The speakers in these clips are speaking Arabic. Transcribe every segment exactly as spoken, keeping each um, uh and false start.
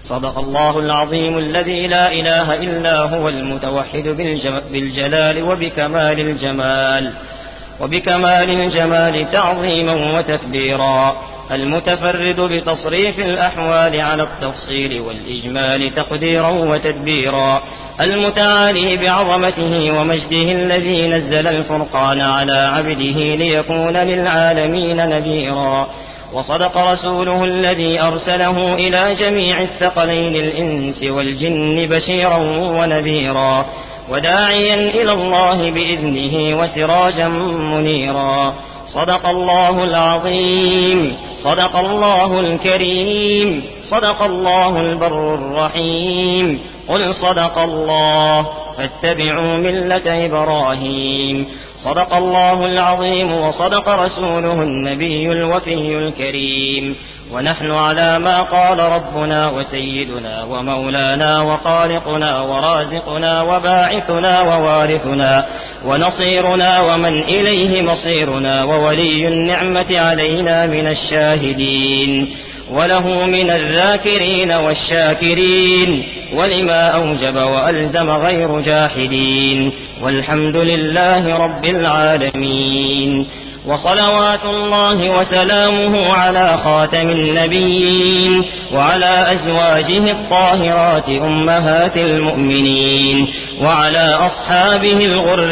صدق الله العظيم الذي لا إله إلا هو المتوحد بالجلال وبكمال الجمال وبكمال الجمال تعظيما وتكبيرا، المتفرد بتصريف الأحوال على التفصيل والإجمال تقديرا وتدبيرا، المتعالي بعظمته ومجده الذي نزل الفرقان على عبده ليكون للعالمين نذيرا. وصدق رسوله الذي أرسله إلى جميع الثقلين الإنس والجن بشيرا ونذيرا، وداعيا إلى الله بإذنه وسراجا منيرا. صدق الله العظيم، صدق الله الكريم، صدق الله البر الرحيم. قل صدق الله فاتبعوا ملة إبراهيم. صدق الله العظيم وصدق رسوله النبي الوفي الكريم. ونحن على ما قال ربنا وسيدنا ومولانا وخالقنا ورازقنا وباعثنا ووارثنا ونصيرنا ومن إليه مصيرنا وولي النعمة علينا من الشاهدين، وله من الذاكرين والشاكرين، ولما أوجب وألزم غير جاحدين، والحمد لله رب العالمين. وصلوات الله وسلامه على خاتم النبيين وعلى أزواجه الطاهرات أمهات المؤمنين وعلى أصحابه الغر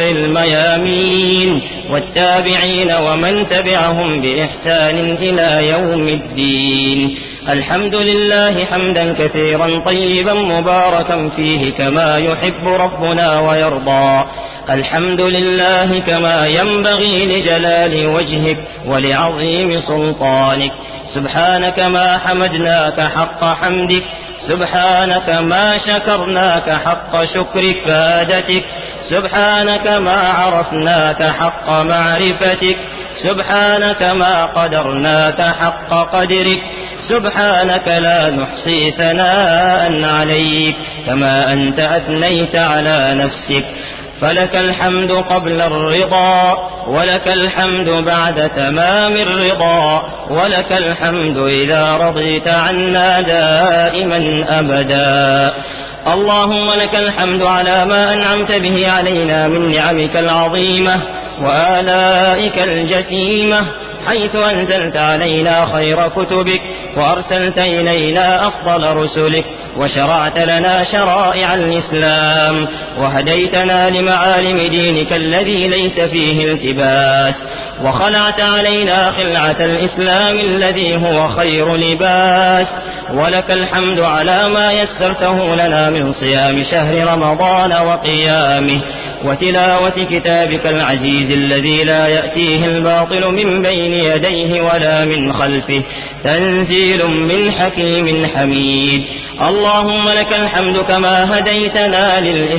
الميامين والتابعين ومن تبعهم بإحسان إلى يوم الدين. الحمد لله حمدا كثيرا طيبا مباركا فيه كما يحب ربنا ويرضى. الحمد لله كما ينبغي لجلال وجهك ولعظيم سلطانك. سبحانك ما حمدناك حق حمدك، سبحانك ما شكرناك حق شكرك فادتك، سبحانك ما عرفناك حق معرفتك، سبحانك ما قدرناك حق قدرك، سبحانك لا نحصي ثناء عليك كما أنت أثنيت على نفسك. فلك الحمد قبل الرضا، ولك الحمد بعد تمام الرضا، ولك الحمد إذا رضيت عنا دائما أبدا. اللهم لك الحمد على ما أنعمت به علينا من نعمك العظيمة وآلائك الجسيمة، حيث أنزلت علينا خير كتبك وأرسلت إلينا أفضل رسلك وشرعت لنا شرائع الإسلام وهديتنا لمعالم دينك الذي ليس فيه التباس، وخلعت علينا خلعة الإسلام الذي هو خير لباس. ولك الحمد على ما يسرته لنا من صيام شهر رمضان وقيامه وتلاوة كتابك العزيز الذي لا يأتيه الباطل من بين يديه ولا من خلفه، تنزيل من حكيم حميد. اللهم لك الحمد كما هديتنا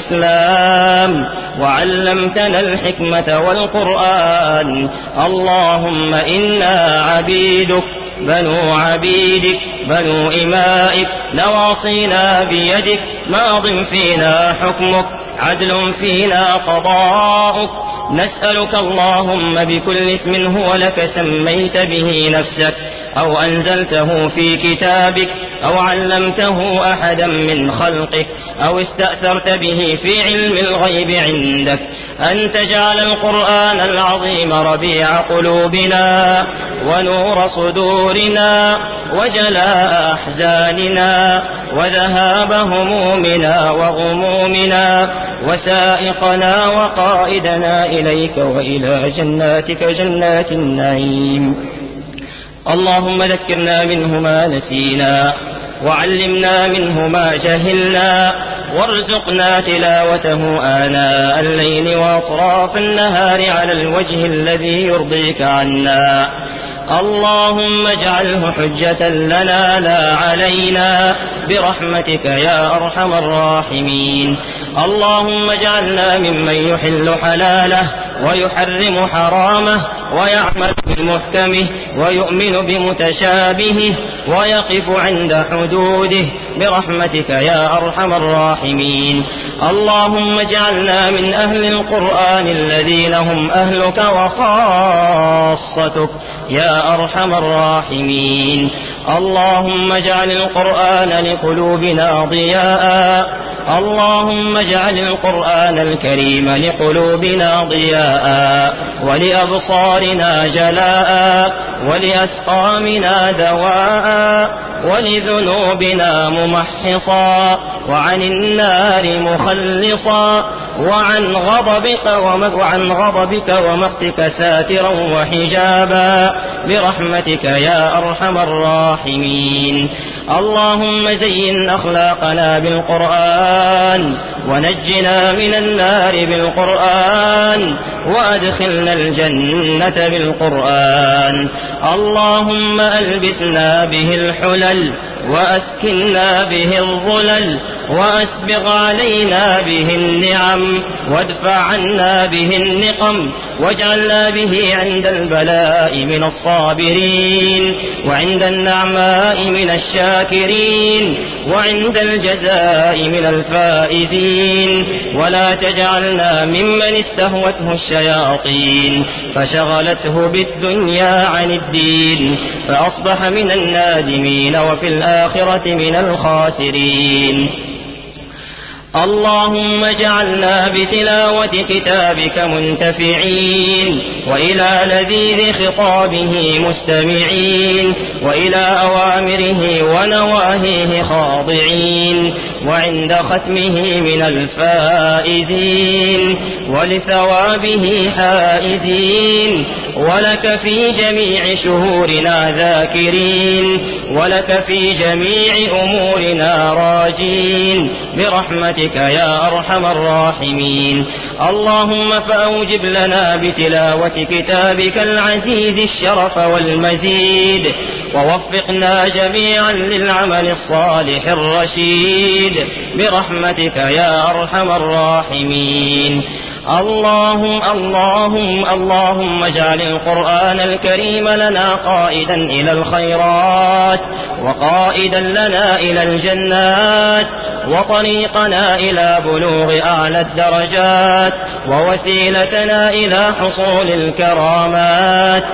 للإسلام وعلمتنا الحكمة والقرآن. اللهم إنا عبيدك بنو عبيدك بنو إمائك، نواصينا بيدك، ماض فينا حكمك، عدل فينا قضاؤك. نسألك اللهم بكل اسم هو لك سميت به نفسك أو أنزلته في كتابك أو علمته أحدا من خلقك أو استأثرت به في علم الغيب عندك، أن تجعل القرآن العظيم ربيع قلوبنا ونور صدورنا وجلاء أحزاننا وذهاب همومنا وغمومنا وسائقنا وقائدنا إليك وإلى جناتك جنات النعيم. اللهم ذكرنا منه ما نسينا وعلمنا منه ما جهلنا، وارزقنا تلاوته آناء الليل وأطراف النهار على الوجه الذي يرضيك عنا. اللهم اجعله حجة لنا لا علينا برحمتك يا أرحم الراحمين. اللهم اجعلنا ممن يحل حلاله ويحرم حرامه ويعمل بمحكمه ويؤمن بمتشابهه ويقف عند حدوده برحمتك يا أرحم الراحمين. اللهم اجعلنا من أهل القرآن الذين هم أهلك وخاصتك يا أرحم الراحمين. اللهم اجعل القرآن لقلوبنا ضياء اللهم اجعل القرآن الكريم لقلوبنا ضياء ولأبصارنا جلاء ولأسقامنا دواء ولذنوبنا ممحصا وعن النار مخلصا وعن غضبك وعن غضبك ومقتك ساترا وحجابا برحمتك يا أرحم الراحمين. اللهم زين أخلاقنا بالقرآن ونجنا من النار بالقرآن وأدخلنا الجنة بالقرآن. اللهم ألبسنا به الحلل وأسكننا به الظلل وأسبغ علينا به النعم وادفع عنا به النقم واجعلنا به عند البلاء من الصابرين وعند النعماء من الشاكرين وعند الجزاء من الفائزين. ولا تجعلنا ممن استهوته الشياطين فشغلته بالدنيا عن الدين فأصبح من النادمين وفي الآخرة من الخاسرين. اللهم اجعلنا بتلاوة كتابك منتفعين وإلى لذيذ خطابه مستمعين وإلى أوامره ونواهيه خاضعين وعند ختمه من الفائزين ولثوابه حائزين ولك في جميع شهورنا ذاكرين ولك في جميع أمورنا راجين برحمتك يا أرحم الراحمين. اللهم فأوجب لنا بتلاوة كتابك العزيز الشرف والمزيد ووفقنا جميعا للعمل الصالح الرشيد برحمتك يا أرحم الراحمين. اللهم اللهم اللهم اجعل القرآن الكريم لنا قائدا إلى الخيرات وقائدا لنا إلى الجنات وطريقنا إلى بلوغ أعلى الدرجات ووسيلتنا إلى حصول الكرامات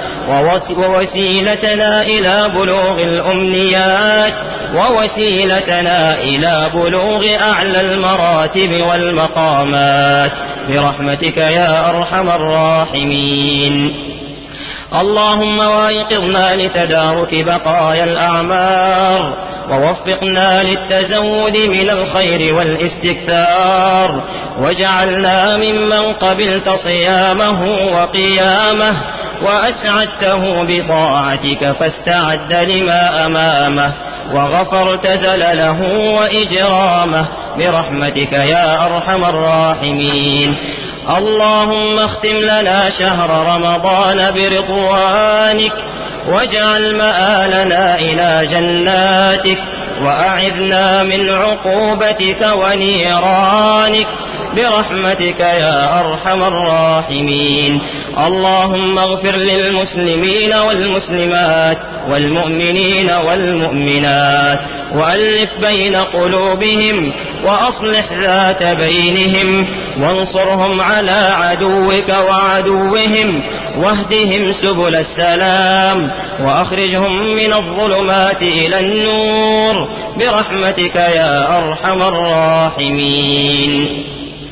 ووسيلتنا إلى بلوغ الأمنيات ووسيلتنا إلى بلوغ أعلى المراتب والمقامات برحمتك يا أرحم الراحمين. اللهم وايقظنا لتدارك بقايا الأعمار ووفقنا للتزود من الخير والاستكثار واجعلنا ممن قبلت صيامه وقيامه وأسعدته بطاعتك فاستعد لما أمامه وغفرت زلله وإجرامه برحمتك يا أرحم الراحمين. اللهم اختم لنا شهر رمضان برضوانك واجعل مآلنا إلى جناتك وأعذنا من عقوبتك ونيرانك برحمتك يا أرحم الراحمين. اللهم اغفر للمسلمين والمسلمات والمؤمنين والمؤمنات وألف بين قلوبهم وأصلح ذات بينهم وانصرهم على عدوك وعدوهم واهدهم سبل السلام وأخرجهم من الظلمات إلى النور برحمتك يا أرحم الراحمين.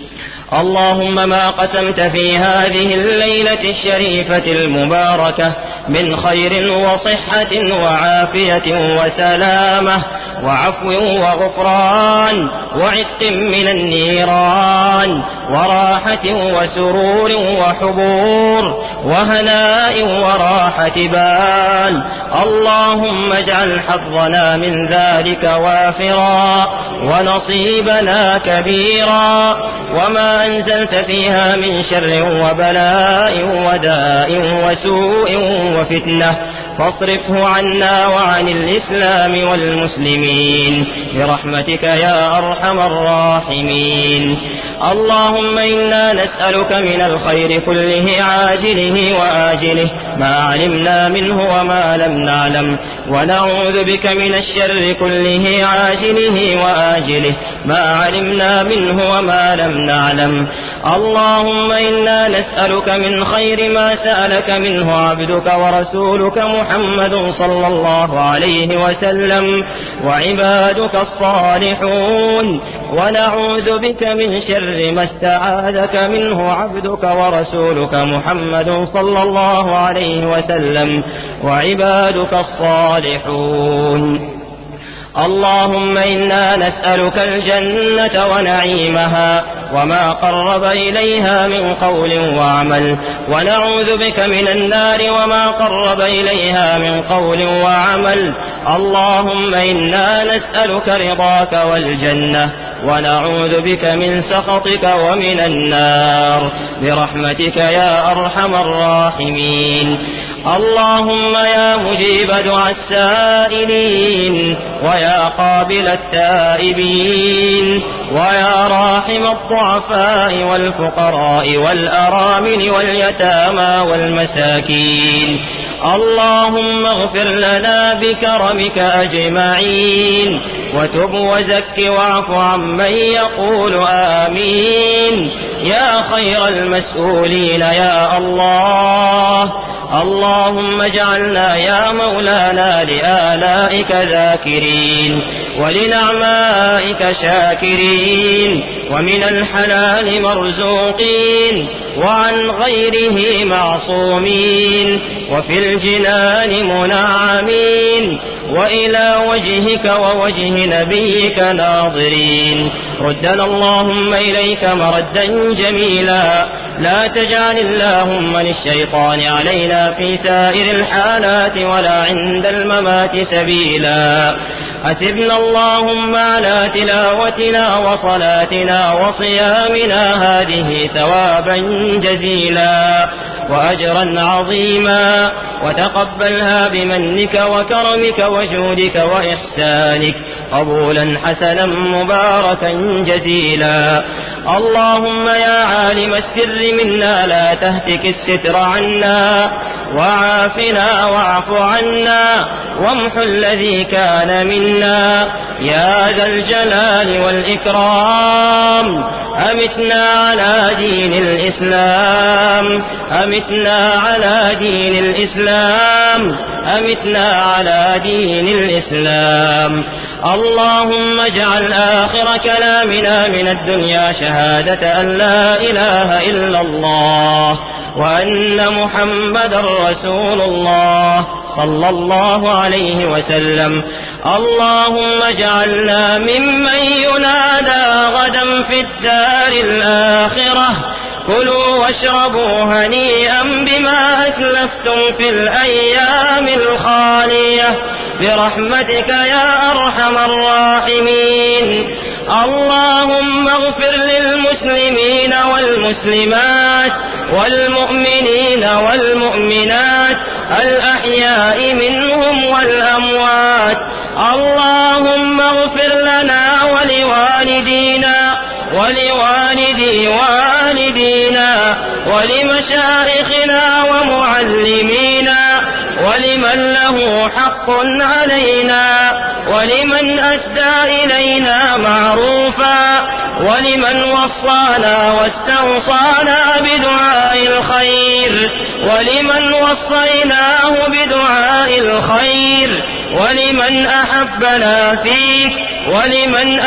اللهم ما قسمت في هذه الليلة الشريفة المباركة من خير وصحة وعافية وسلامة وعفو وغفران وعتق من النيران وراحة وسرور وحبور وهناء وراحة بال. اللهم اجعل حظنا من ذلك وافرا ونصيبنا كبيرا وما أنزلت فيها من شر وبلاء وداء وسوء وفتنة فاصرفه عنا وعن الإسلام والمسلمين برحمتك يا أرحم الراحمين. اللهم إنا نسألك من الخير كله عاجله وآجله ما علمنا منه وما لم نعلم ونعوذ بك من الشر كله عاجله وآجله ما علمنا منه وما لم نعلم. اللهم إنا نسألك من خير ما سألك منه عبدك ورسولك محمد محمد صلى الله عليه وسلم وعبادك الصالحون، ونعوذ بك من شر ما استعاذك منه عبدك ورسولك محمد صلى الله عليه وسلم وعبادك الصالحون. اللهم إنا نسألك الجنة ونعيمها وما قرب إليها من قول وعمل، ونعوذ بك من النار وما قرب إليها من قول وعمل. اللهم إنا نسألك رضاك والجنة ونعوذ بك من سخطك ومن النار برحمتك يا أرحم الراحمين. اللهم يا مجيب دعاء السائلين ويا قابل التائبين ويا راحم الضعفاء والفقراء والأرامل واليتامى والمساكين، اللهم اغفر لنا بكرمك أجمعين، وتب وزك واعف عمن يقول آمين يا خير المسؤولين يا الله. اللهم اجعلنا يا مولانا لآلائك ذاكرين ولنعمائك شاكرين، ومن الحلال مرزوقين وعن غيره معصومين، وفي الجنان منعمين، وإلى وجهك ووجه نبيك ناظرين. ردنا اللهم إليك مردا جميلا، لا تجعل اللهم للشيطان علينا في سائر الحالات ولا عند الممات سبيلا. أثبنا اللهم على تلاوتنا وصلاتنا وصيامنا هذه ثوابا جزيلا وأجرا عظيما، وتقبلها بمنك وكرمك وجودك وإحسانك قبولا حسنا مباركا جزيلا. اللهم يا عالم السر منا لا تهتك الستر عنا، وعافنا واعف عنا، وامح الذي كان منا يا ذا الجلال والإكرام. أمتنا على دين الإسلام، أمتنا على دين الإسلام، أمتنا على دين الإسلام. اللهم اجعل آخر كلامنا من الدنيا شهادة أن لا إله إلا الله وأن محمدا رسول الله صلى الله عليه وسلم. اللهم اجعلنا ممن ينادى غدا في الدار الآخرة كلوا واشربوا هنيئا بما أسلفتم في الأيام الخالية برحمتك يا أرحم الراحمين. اللهم اغفر للمسلمين والمسلمات والمؤمنين والمؤمنات الأحياء منهم والأموات. اللهم اغفر لنا ولوالدينا ولوالدي والدينا ولمشايخنا ومعلمينا ولمن له حق علينا ولمن أسدى إلينا معروفا ولمن وصانا واستوصانا بدعاء الخير ولمن وصيناه بدعاء الخير ولمن أحبنا فيك ولمن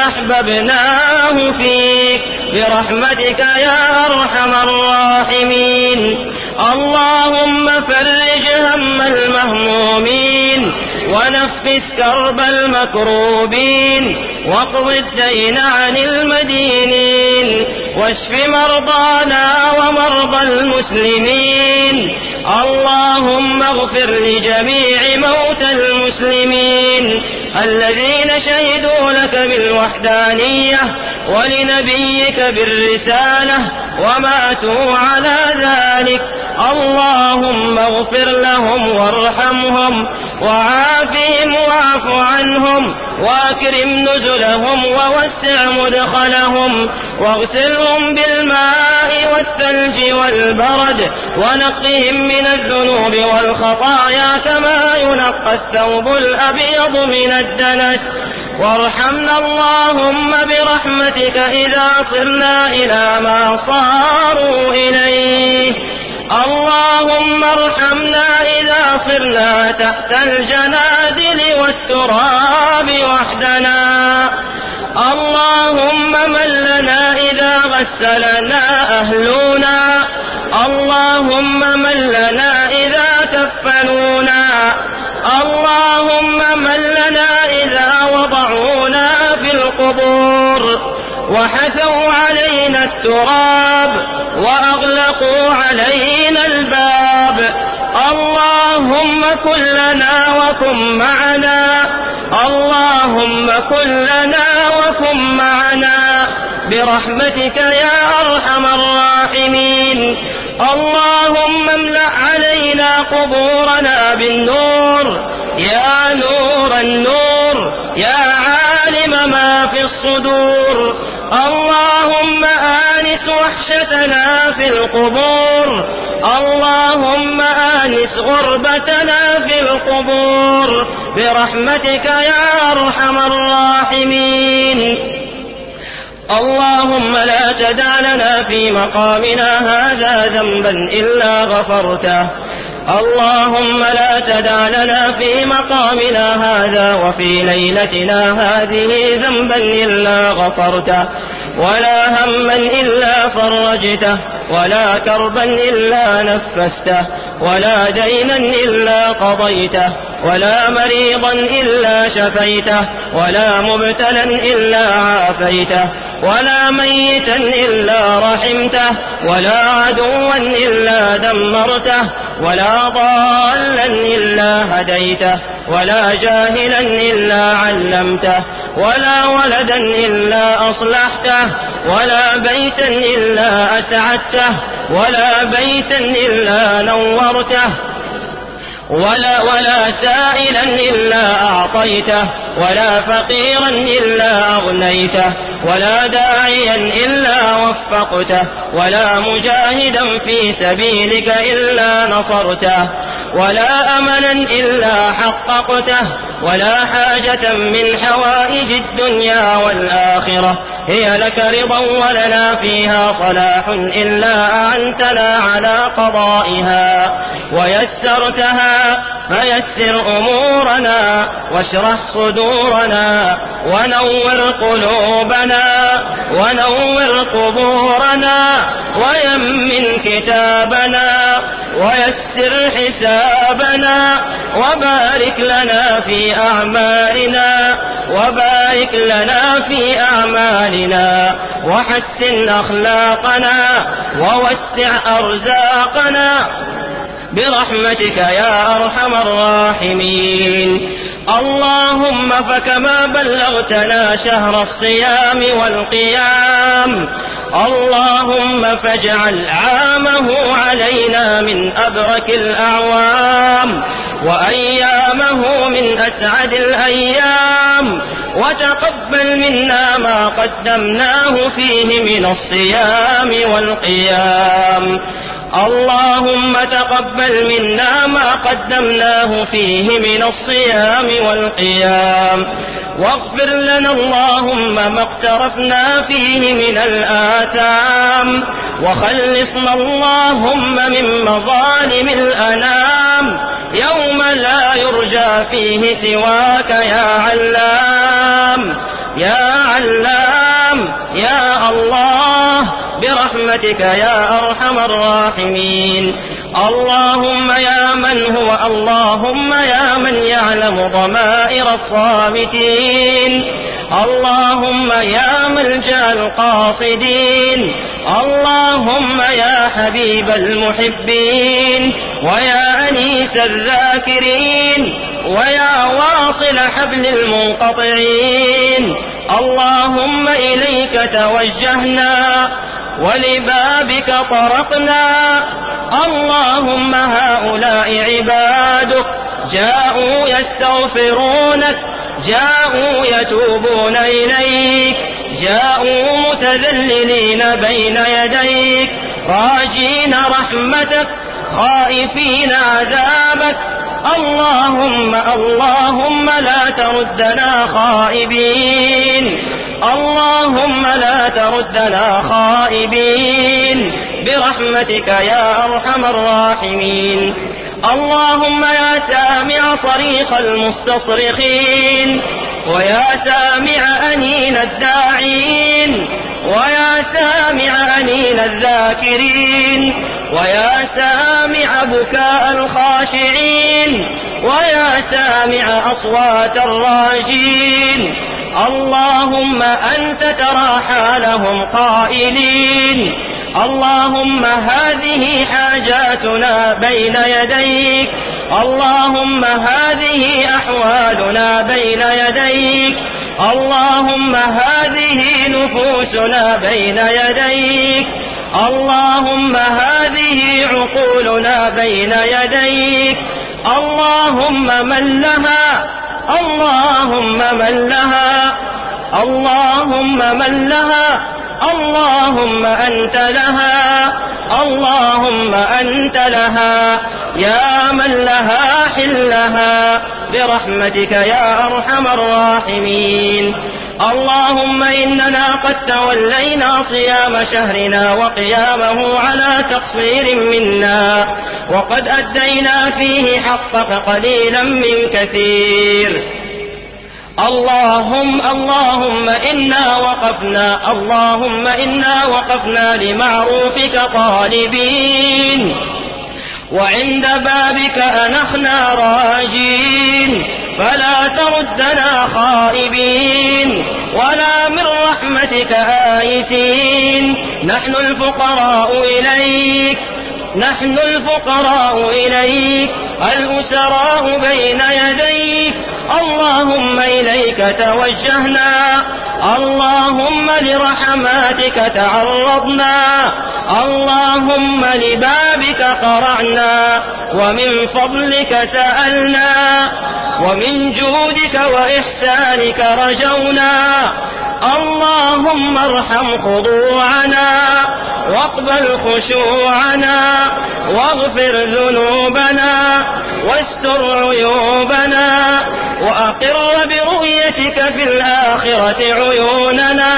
أحببناه فيك برحمتك يا أرحم الراحمين. اللهم فرج هم المهمومين ونفس كرب المكروبين واقض الدين عن المدينين واشف مرضانا ومرضى المسلمين. اللهم اغفر لجميع موتى المسلمين الذين شهدوا لك بالوحدانية ولنبيك بالرسالة وماتوا على ذلك. اللهم اغفر لهم وارحمهم وعافهم واعف عنهم واكرم نزلهم ووسع مدخلهم واغسلهم بالماء والثلج والبرد ونقهم من الذنوب والخطايا كما ينقى الثوب الأبيض من الدنس. وارحمنا اللهم برحمتك إذا صرنا إلى ما صاروا إليه. اللهم ارحمنا إذا صرنا تحت الجنادل والتراب وحدنا. اللهم من لنا إذا غسلنا أهلنا. اللهم من لنا إذا كفنونا. اللهم من لنا إذا وضعونا في القبور وحثوا علينا التراب وأغلقوا علينا الباب. اللهم كن لنا وكن معنا. اللهم كن لنا وكن معنا برحمتك يا أرحم الراحمين. اللهم املأ علينا قبورنا بالنور يا نور النور يا عالم ما في الصدور. اللهم آنس وحشتنا في القبور. اللهم آنس غربتنا في القبور برحمتك يا أرحم الراحمين. اللهم لا تدع لنا في مقامنا هذا ذنبا إلا غفرته. اللهم لا تدع لنا في مقامنا هذا وفي ليلتنا هذه ذنبا إلا غفرته، ولا هما إلا فرجته، ولا كربا إلا نفسته، ولا دينا إلا قضيته، ولا مريضا إلا شفيته، ولا مبتلا إلا عافيته، ولا ميتا إلا رحمته، ولا عدوا إلا دمرته، ولا ضالا إلا هديته، ولا جاهلا إلا علمته، ولا ولدا إلا أصلحته، ولا بيتا إلا أسعدته، ولا بيتا إلا نورته، ولا, ولا سائلا إلا أعطيته، ولا فقيرا إلا أغنيته، ولا داعيا إلا وفقته، ولا مجاهدا في سبيلك إلا نصرته، ولا أملا إلا حققته، ولا حاجة من حوائج الدنيا والآخرة هي لك رضا ولنا فيها صلاح إلا أعنتنا على قضائها ويسرتها، فيسر أمورنا واشرح صدورنا ونور قلوبنا ونور قبورنا ويمن كتابنا ويسر حسابنا، وبارك لنا في أعمالنا وبارك لنا في أعمالنا وحسن أخلاقنا ووسع أرزاقنا برحمتك يا أرحم الراحمين. اللهم فكما بلغتنا شهر الصيام والقيام، اللهم فاجعل عامه علينا من أبرك الأعوام وأيامه من أسعد الأيام، وتقبل منا ما قدمناه فيه من الصيام والقيام. اللهم تقبل منا ما قدمناه فيه من الصيام والقيام، واغفر لنا اللهم ما اقترفنا فيه من الآثام، وخلصنا اللهم من مظالم الأنام يوم لا يرجى فيه سواك يا علام يا علام يا الله برحمتك يا أرحم الراحمين. اللهم يا من هو اللهم يا من يعلم ضمائر الصامتين، اللهم يا ملجأ القاصدين، اللهم يا حبيب المحبين ويا أنيس الذاكرين ويا واصل حبل المنقطعين، اللهم إليك توجهنا ولبابك طرقنا. اللهم هؤلاء عبادك جاءوا يستغفرونك، جاءوا يتوبون إليك، جاءوا متذللين بين يديك راجين رحمتك خائفين عذابك. اللهم اللهم لا تردنا خائبين، اللهم لا تردنا خائبين برحمتك يا أرحم الراحمين. اللهم يا سامع صريخ المستصرخين، ويا سامع أنين الداعين، ويا سامع أنين الذاكرين، ويا سامع بكاء الخاشعين، ويا سامع أصوات الراجين، اللهم أنت ترى حالهم قائلين اللهم هذه حاجاتنا بين يديك، اللهم هذه أحوالنا بين يديك، اللهم هذه نفوسنا بين يديك، اللهم هذه عقولنا بين يديك، اللهم من لها اللهم من لها اللهم من لها اللهم أنت لها اللهم أنت لها يا من لها حلها برحمتك يا أرحم الراحمين. اللهم إننا قد تولينا صيام شهرنا وقيامه على تقصير منا، وقد أدينا فيه حقك قليلا من كثير. اللهم اللهم إنا وقفنا اللهم إنا وقفنا لمعروفك طالبين، وعند بابك أنخنا راجين، فلا تردنا خائبين، ولا من رحمتك آيسين. نحن الفقراء إليك نحن الفقراء إليك الأسراء بين يديك، اللهم إليك توجهنا، اللهم لرحماتك تعرضنا، اللهم لبابك قرعنا، ومن فضلك سألنا، ومن جودك وإحسانك رجونا. اللهم ارحم خضوعنا، واقبل خشوعنا، واغفر ذنوبنا، واستر عيوبنا، وأقر برؤيتك في الآخرة عيوننا.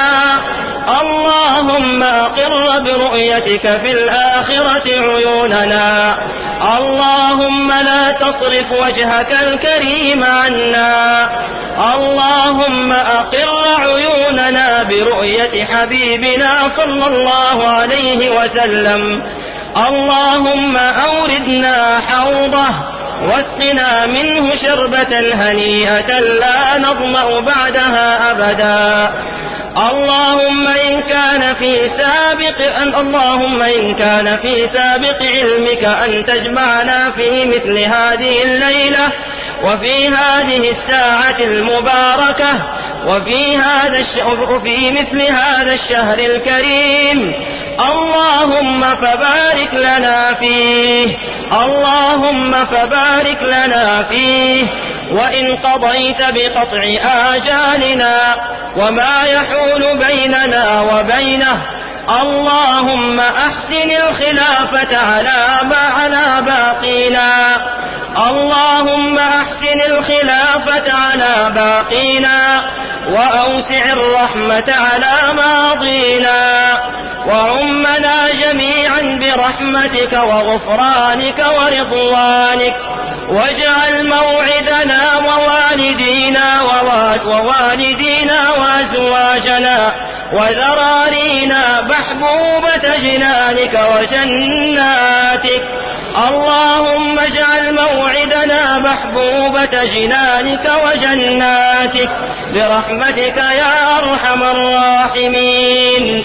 اللهم أقر برؤيتك في الآخرة عيوننا. اللهم لا تصرف وجهك الكريم عنا. اللهم أقر عيوننا برؤية حبيبنا صلى الله عليه وسلم. اللهم أوردنا حوضه، واسقنا منه شربة هنيئة لا نظمأ بعدها أبدا. اللهم إن كان في سابق أن اللهم إن كان في سابق علمك أن تجمعنا في مثل هذه الليلة، وفي هذه الساعة المباركة، وفي هذا الشهر في مثل هذا الشهر الكريم، اللهم فبارك لنا فيه اللهم فبارك لنا فيه. وإن قضيت بقطع آجالنا وما يحول بيننا وبينه، اللهم أحسن الخلافة على ما على باقينا اللهم أحسن الخلافة على باقينا، وأوسع الرحمة على ماضينا، وعمنا جميعا برحمتك وغفرانك ورضوانك. واجعل موعدنا ووالدينا ووالدينا وأزواجنا وذرارينا محبوبة جنانك وجناتك. اللهم اجعل موعدنا محبوبة جنانك وجناتك برحمتك يا أرحم الراحمين.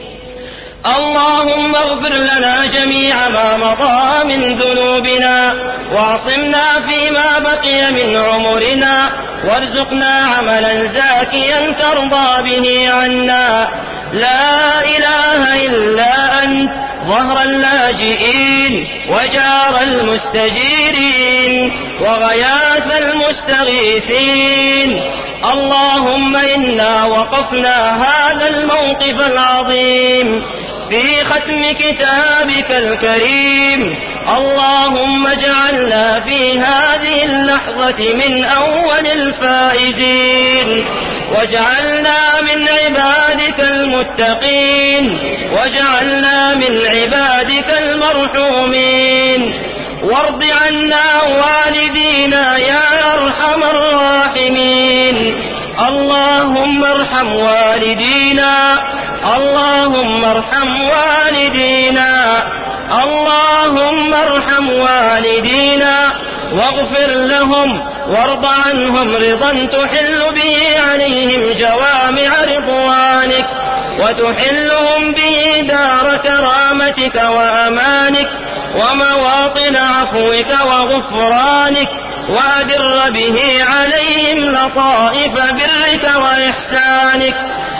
اللهم اغفر لنا جميع ما مضى من ذنوبنا، واعصمنا فيما بقي من عمرنا، وارزقنا عملا زاكيا ترضى به عنا. لا إله إلا أنت، ظهر اللاجئين، وجار المستجيرين، وغياث المستغيثين. اللهم إنا وقفنا هذا الموقف العظيم في ختم كتابك الكريم. اللهم اجعلنا في هذه اللحظة من أول الفائزين. واجعلنا من عبادك المتقين، واجعلنا من عبادك المرحومين. وارض عنا والدينا يا أرحم الراحمين. اللهم ارحم والدينا، اللهم ارحم والدينا، اللهم ارحم والدينا واغفر لهم وارض عنهم رضا تحل به عليهم جوامع رضوانك، وتحلهم به دار كرامتك وأمانك ومواطن عفوك وغفرانك، وأدر به عليهم لطائف برك وإحسانك.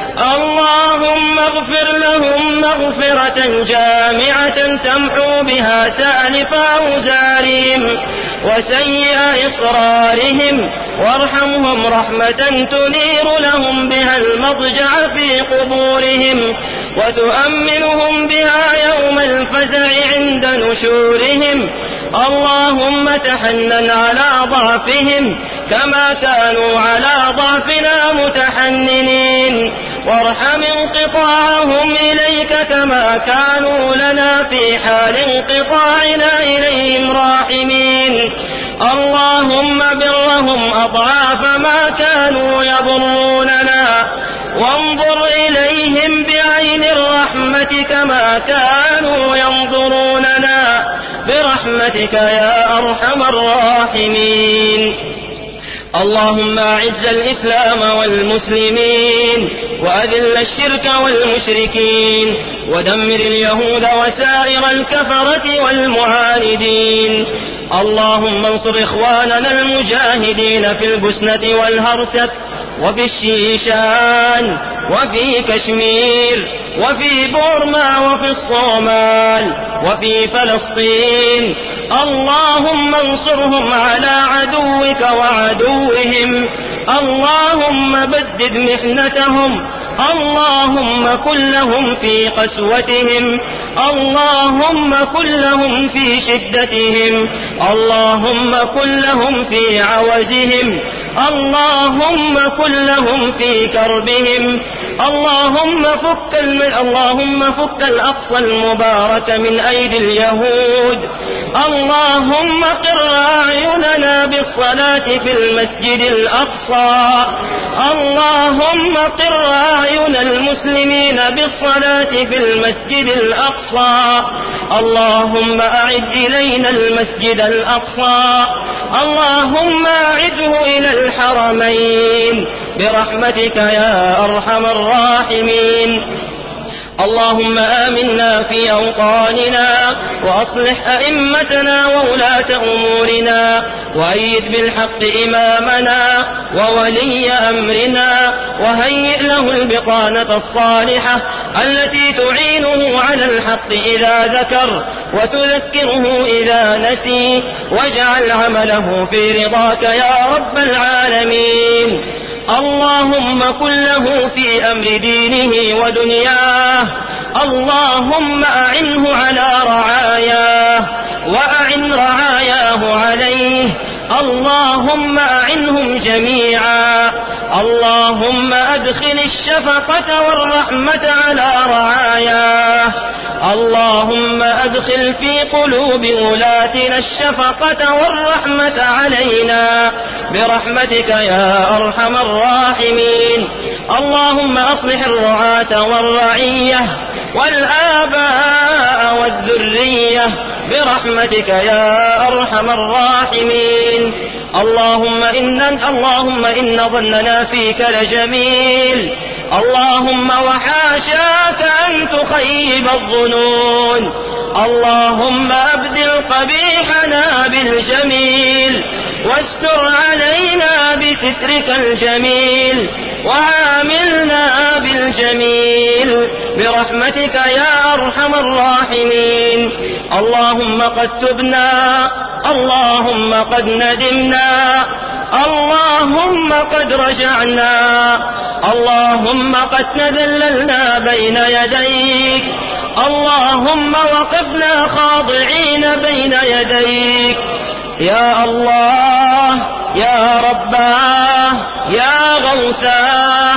اللهم اغفر لهم مغفرة جامعة تمحو بها سالف أوزارهم وسيئ إصرارهم، وارحمهم رحمة تنير لهم بها المضجع في قبورهم، وتؤمنهم بها يوم الفزع عند نشورهم. اللهم تحنن على ضعفهم كما كانوا على ضعفنا متحننين، وارحم انقطاعهم إليك كما كانوا لنا في حال انقطاعنا إليهم راحمين. اللهم برهم أضعاف ما كانوا يبروننا، وانظر إليهم بعين الرحمة كما كانوا ينظروننا برحمتك يا أرحم الراحمين. اللهم أعز الإسلام والمسلمين، وأذل الشرك والمشركين، ودمر اليهود وسائر الكفرة والمعاندين. اللهم انصر إخواننا المجاهدين في البسنة والهرسك وفي الشيشان وفي كشمير وفي بورما وفي الصومال وفي فلسطين. اللهم انصرهم على عدوك وعدوهم. اللهم بدد محنتهم، اللهم كن لهم في قسوتهم، اللهم كن لهم في شدتهم، اللهم كن لهم في عوزهم، اللهم كن لهم في كربهم. اللهم فك الم... اللهم فك الأقصى المبارك من أيدي اليهود. اللهم قر أعيننا بالصلاة في المسجد الأقصى. اللهم قر أعين المسلمين بالصلاة في المسجد الأقصى. اللهم أعد إلينا المسجد الأقصى، اللهم أعده إلى الحرمين برحمتك يا أرحم الراحمين. اللهم آمنا في أوطاننا، وأصلح أئمتنا وولاة أمورنا، وأيد بالحق إمامنا وولي أمرنا، وهيئ له البطانة الصالحة التي تعينه على الحق إذا ذكر وتذكره إذا نسي، واجعل عمله في رضاك يا رب العالمين. اللهم كن له في أمر دينه ودنياه، اللهم أعنه على رعاياه وأعن رعاياه عليه، اللهم أعنهم جميعا. اللهم أدخل الشفقة والرحمة على رعاياه، اللهم أدخل في قلوب ولاتنا الشفقة والرحمة علينا برحمتك يا أرحم الراحمين. اللهم أصلح الرعاة والرعية والآباء والذرية برحمتك يا أرحم الراحمين. اللهم إن اللهم إن ظننا فيك لجميل، اللهم وحاشاك أن تخيب الظنون. اللهم أبدل قبيحنا بالجميل، واستر علينا بسترك الجميل، وعاملنا بالجميل برحمتك يا أرحم الراحمين. اللهم قد تبنا، اللهم قد ندمنا، اللهم قد رجعنا، اللهم قد تذللنا بين يديك، اللهم وقفنا خاضعين بين يديك. يا الله، يا رباه، يا غوثاه،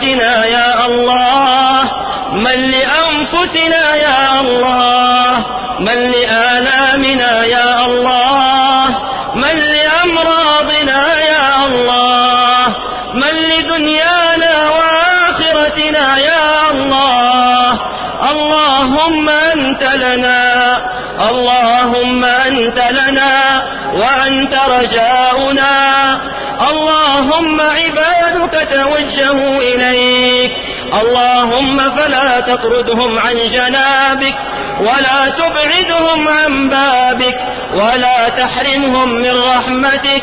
لذواتنا يا الله، من لأنفسنا يا الله، من لآلامنا يا الله، من لأمراضنا يا الله، من لدنيانا وآخرتنا يا الله. اللهم أنت لنا، اللهم أنت لنا وأنت رجاؤنا. اللهم عبادك توجهوا إليك، اللهم فلا تطردهم عن جنابك ولا تبعدهم عن بابك ولا تحرمهم من رحمتك.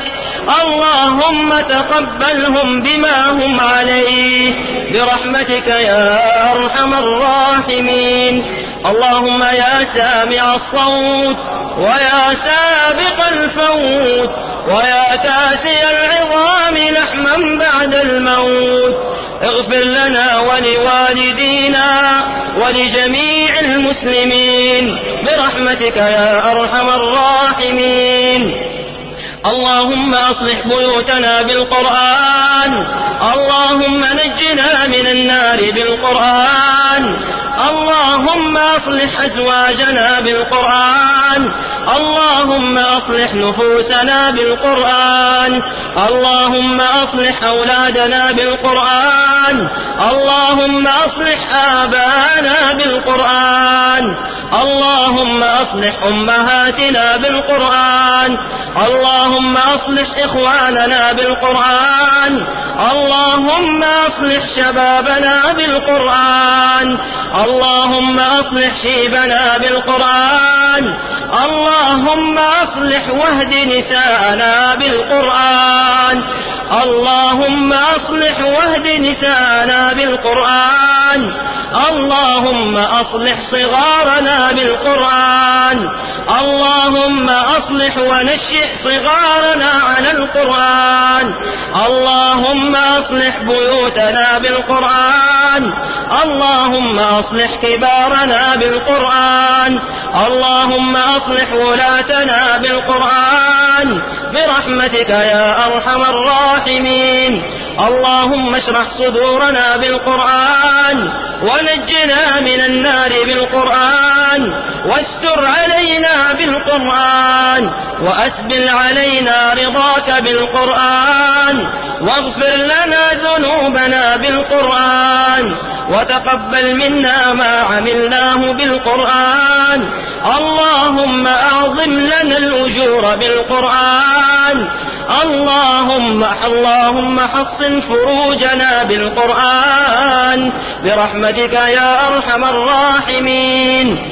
اللهم تقبلهم بما هم عليه برحمتك يا أرحم الراحمين. اللهم يا سامع الصوت ويا سابق الفوت ويا كاسي العظام لحما بعد الموت، اغفر لنا ولوالدينا ولجميع المسلمين برحمتك يا أرحم الراحمين. اللهم أصلح بيوتنا بالقرآن، اللهم نجنا من النار بالقرآن. اللهم أصلح أزواجنا بالقرآن، اللهم أصلح نفوسنا بالقرآن. اللهم أصلح أولادنا بالقرآن، اللهم أصلح آباءنا بالقرآن. اللهم أصلح أمهاتنا بالقرآن، اللهم أصلح إخواننا بالقرآن. اللهم أصلح شبابنا بالقرآن، اللهم أصلح شيبنا بالقرآن. اللهم أصلح واهد نساءنا بالقرآن، اللهم أصلح واهد نساءنا بالقرآن. اللهم أصلح صغارنا بالقرآن، اللهم أصلح ونشئ صغارنا على القرآن. اللهم أصلح بيوتنا بالقرآن، اللهم أصلح كبارنا بالقرآن. اللهم أصلح ولاتنا بالقرآن برحمتك يا أرحم الراحمين. اللهم اشرح صدورنا بالقرآن ونجنا من النار بالقرآن، واستر علينا بالقرآن، وأسبل علينا رضاك بالقرآن، واغفر لنا ذنوبنا بالقرآن، وتقبل منا ما عملناه بالقرآن. اللهم أعظم لنا الأجور بالقرآن. اللهم اللهم حصن فروجنا بالقرآن برحمتك يا أرحم الراحمين.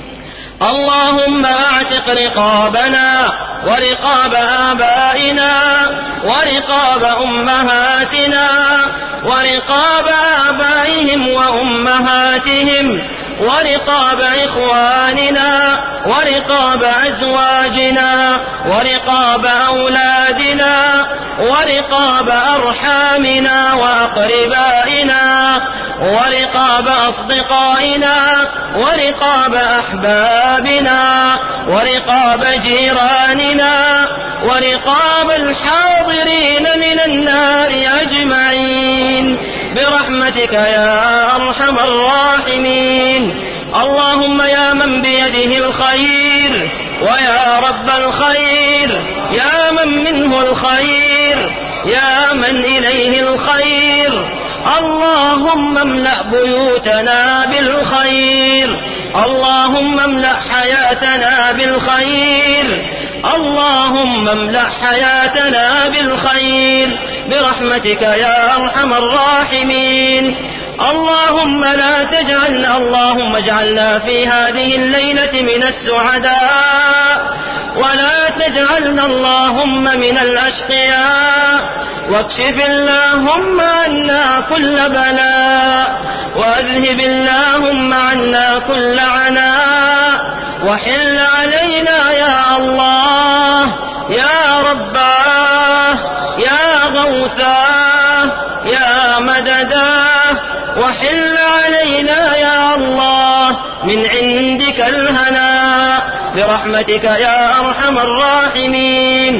اللهم اعتق رقابنا ورقاب آبائنا ورقاب أمهاتنا ورقاب آبائهم وأمهاتهم ورقاب إخواننا ورقاب أزواجنا ورقاب أولادنا ورقاب أرحامنا وأقربائنا ورقاب أصدقائنا ورقاب أحبابنا ورقاب جيراننا ورقاب الحاضرين من النار أجمعين برحمتك يا أرحم الراحمين. اللهم يا من بيده الخير ويا رب الخير، يا من منه الخير، يا من إليه الخير، اللهم املأ بيوتنا بالخير، اللهم املأ حياتنا بالخير، اللهم املأ حياتنا بالخير برحمتك يا أرحم الراحمين. اللهم لا تجعلنا اللهم اجعلنا في هذه الليلة من السعداء، ولا تجعلنا اللهم من الأشقياء، واكشف اللهم عنا كل بلاء، وأذهب اللهم عنا كل عناء، وحل علينا يا الله يا رباه يا غوثاه يا مدداه، وحل علينا يا الله من عندك الهنا برحمتك يا أرحم الراحمين.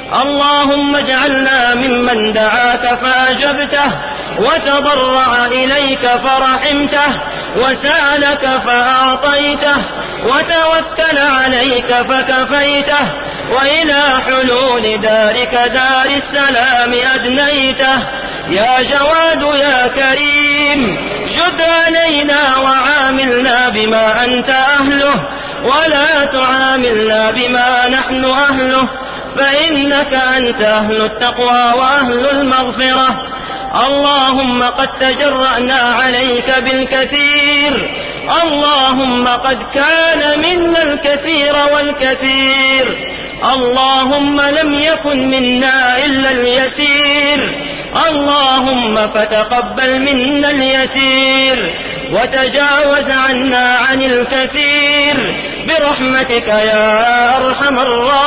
اللهم اجعلنا ممن دعاك فأجبته، وتضرع إليك فرحمته، وسألك فأعطيته، وتوكل عليك فكفيته، وإلى حلول دارك دار السلام أدنيته. يا جواد يا كريم جد علينا وعاملنا بما أنت أهله، ولا تعاملنا بما نحن أهله، فإنك أنت أهل التقوى وأهل المغفرة. اللهم قد تجرأنا عليك بالكثير، اللهم قد كان منا الكثير والكثير، اللهم لم يكن منا إلا اليسير، اللهم فتقبل منا اليسير وتجاوز عنا عن الكثير برحمتك يا أرحم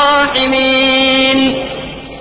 الراحمين.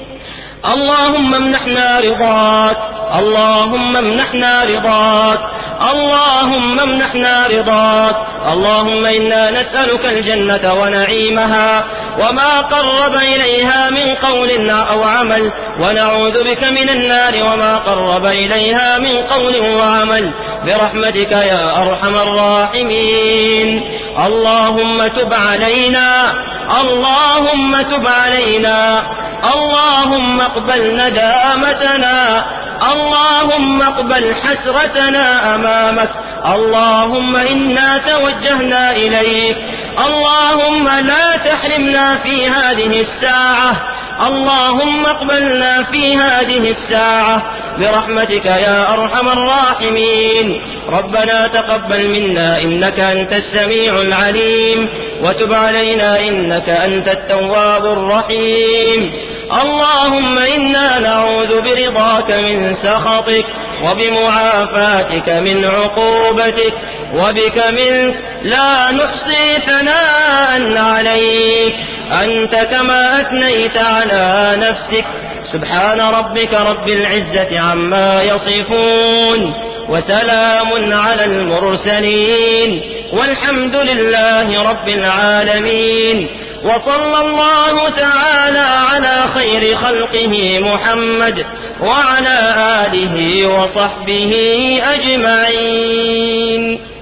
اللهم امنحنا رضاك، اللهم امنحنا رضاك، اللهم امنحنا رضاك. اللهم إنا نسألك الجنة ونعيمها وما قرب إليها من قول أو عمل، ونعوذ بك من النار وما قرب إليها من قول وعمل برحمتك يا أرحم الراحمين. اللهم تب علينا، اللهم تب علينا، اللهم اقبل ندامتنا، اللهم اقبل حسرتنا أمامك. اللهم إنا توجهنا إليك، اللهم لا تحرمنا في هذه الساعة، اللهم اقبلنا في هذه الساعة برحمتك يا أرحم الراحمين. ربنا تقبل منا إنك أنت السميع العليم، وتب علينا إنك أنت التواب الرحيم. اللهم إنا نعوذ برضاك من سخطك، وبمعافاتك من عقوبتك، وبك منك لا نحصي ثناء عليك، أنت كما أثنيت على نفسك. سبحان ربك رب العزة عما يصفون، وسلام على المرسلين، والحمد لله رب العالمين. وصلى الله تعالى على خير خلقه محمد وعلى آله وصحبه أجمعين.